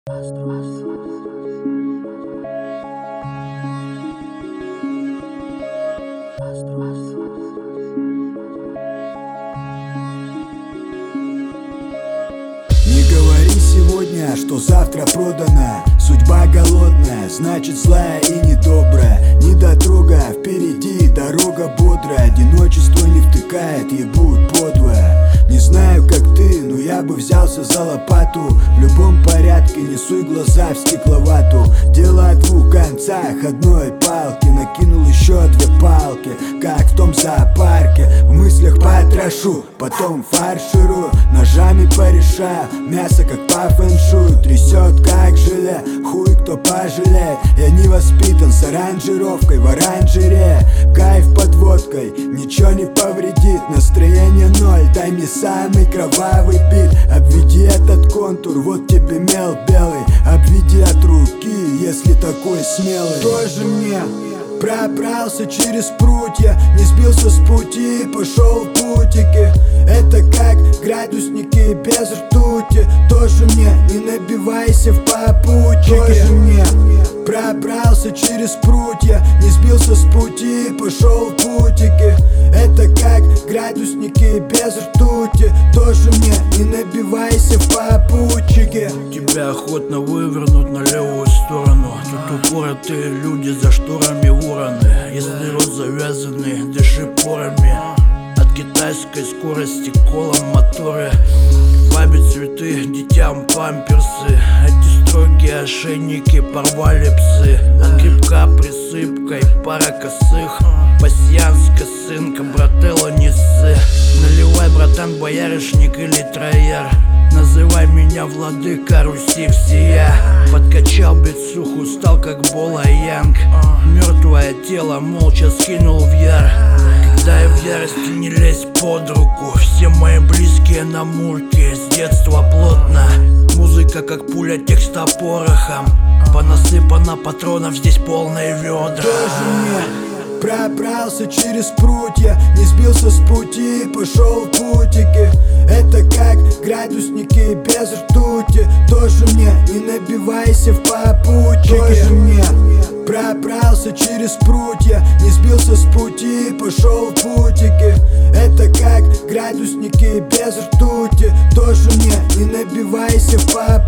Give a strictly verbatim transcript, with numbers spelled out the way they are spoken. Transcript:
Не говори сегодня, что завтра продана. Судьба голодная, значит злая и недобрая. Недотрога, впереди дорога бодрая. Одиночество не втыкает, ебут подвое. Не знаю, как ты, но я бы взялся за лопату. В любом порядке несу глаза в стекловату. Дело о двух концах одной палки. Накинул еще две палки, как в том зоопарке. В мыслях потрошу, потом фарширую. Ножами порешаю, мясо как по фэншую. Трясет как желе, хуй кто пожалеет. Я не воспитан с аранжировкой в оранжере. Кайф под водкой, ничего не повредит. Настроение ноль, дай мне самый кровавый бит. Обведи этот контур, вот тебе мел белый. Обведи от руки, если такой смелый. Тоже мне пробрался через прутья, не сбился с пути, пошел в бутики. Это как градусники без ртути. Тоже мне не набивайся в попутчике. Тоже мне пробрался через прутья, не сбился с пути, пошел в бутики. Это как градусники без ртути. Тоже мне не набивайся в попутчике. Тебя охотно вывернут на левую сторону. Тут упоротые люди, за шторами вороны. Из рот завязаны, дыши порами. От китайской скорости колом моторы. Бабе цветы, детям памперсы. Эти строгие ошейники порвали псы. От грибка присыпкой, пара косых. Пасьянс, косынка, брателло, не ссы. Наливай, братан, боярышник или трояр. Называй меня владыка Руси всея. Подкачал бицуху, стал как Бола Янг. Мертвое тело молча скинул в яр. Когда я в ярости, не лезь под руку. Все мои близкие на мурке, с детства плотно. Музыка как пуля, текста порохом. Понасыпано патронов, здесь полные ведра. Тоже мне пробрался через прутья, не сбился с пути, пошел в бутики. Это как градусники без ртути. Тоже мне не набивайся в попутчике. Тоже мне пробрался через прутья, не сбился с пути, пошел в бутики. Это как градусники без ртути. Тоже мне не набивайся в попутчике.